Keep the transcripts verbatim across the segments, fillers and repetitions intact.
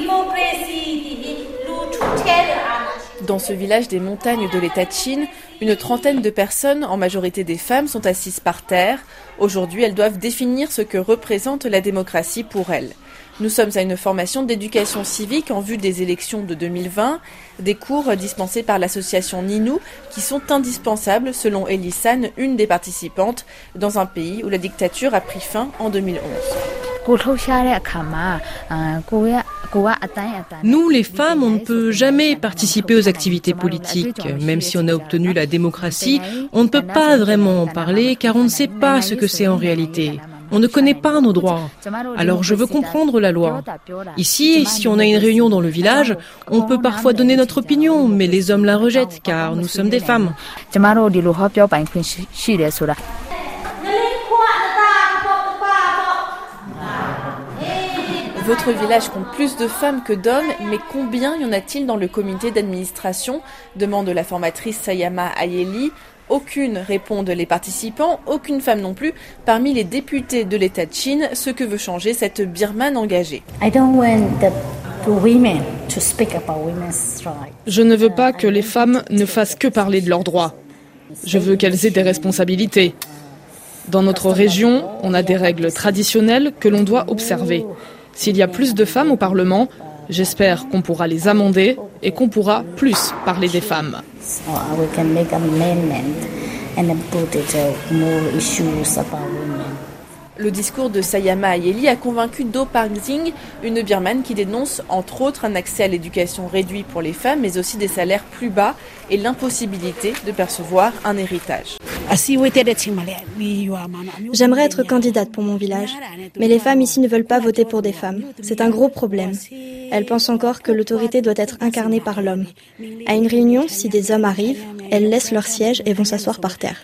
Dans ce village des montagnes de l'État de Chine, une trentaine de personnes, en majorité des femmes, sont assises par terre. Aujourd'hui, elles doivent définir ce que représente la démocratie pour elles. Nous sommes à une formation d'éducation civique en vue des élections de deux mille vingt, des cours dispensés par l'association Ninu qui sont indispensables selon Ellie San, une des participantes, dans un pays où la dictature a pris fin en deux mille onze. Nous, les femmes, on ne peut jamais participer aux activités politiques. Même si on a obtenu la démocratie, on ne peut pas vraiment en parler car on ne sait pas ce que c'est en réalité. On ne connaît pas nos droits. Alors je veux comprendre la loi. Ici, si on a une réunion dans le village, on peut parfois donner notre opinion, mais les hommes la rejettent car nous sommes des femmes. Votre village compte plus de femmes que d'hommes, mais combien y en a-t-il dans le comité d'administration ? Demande la formatrice Sayama Ayeli. Aucune, répondent les participants, aucune femme non plus, parmi les députés de l'État de Chine, ce que veut changer cette Birmane engagée. Je ne veux pas que les femmes ne fassent que parler de leurs droits. Je veux qu'elles aient des responsabilités. Dans notre région, on a des règles traditionnelles que l'on doit observer. S'il y a plus de femmes au Parlement, j'espère qu'on pourra les amender et qu'on pourra plus parler des femmes. Le discours de Sayama Ayeli a convaincu Do Park-jing, une Birmane qui dénonce entre autres un accès à l'éducation réduit pour les femmes, mais aussi des salaires plus bas et l'impossibilité de percevoir un héritage. J'aimerais être candidate pour mon village, mais les femmes ici ne veulent pas voter pour des femmes. C'est un gros problème. Elles pensent encore que l'autorité doit être incarnée par l'homme. À une réunion, si des hommes arrivent, elles laissent leur siège et vont s'asseoir par terre.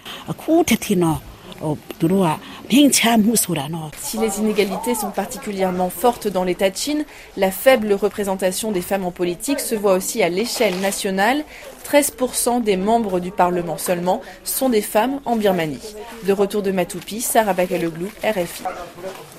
Si les inégalités sont particulièrement fortes dans l'État de Chine, la faible représentation des femmes en politique se voit aussi à l'échelle nationale. treize pour cent des membres du Parlement seulement sont des femmes en Birmanie. De retour de Matupi, Sarah Bakaloglou, R F I.